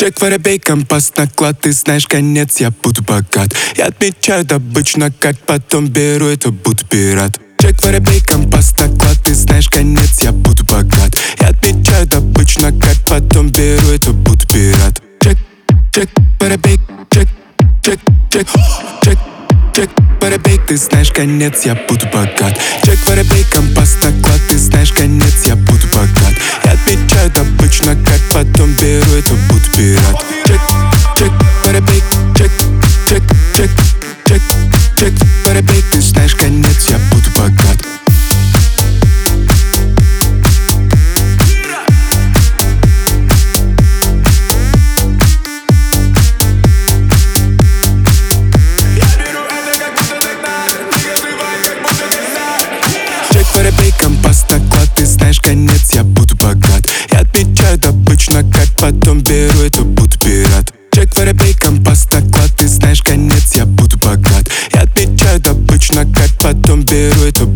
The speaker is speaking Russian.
Чек, воробей, компас, наклад, ты знаешь, конец, я буду богат. Я отмечаю добычу на карт, потом беру это, буду пират. Чек, воробей, компас, наклад, ты знаешь, конец, я буду богат. Я отмечаю добычу на карт, потом беру это, буду пират. Чек, чек, воробей, чек, чек, чек, чек, чек, воробей, ты знаешь, конец, я буду богат. Чек, воробей, компас, наклад, ты знаешь, конец, я буду богат. Я отмечаю добычу на карт, потом беру это, буду пират. Чек, чек, воробей, чек, чек, чек, чек, чек, воробей, ты знаешь, конец, я буду богат. Воробей, компас, наклад, ты знаешь, конец, я буду богат. Я отмечаю добычу на карт, потом беру это, буду пират. Чек, воробей, компас, наклад, ты знаешь, конец, я буду богат. Я отмечаю добычу на карт, потом беру это,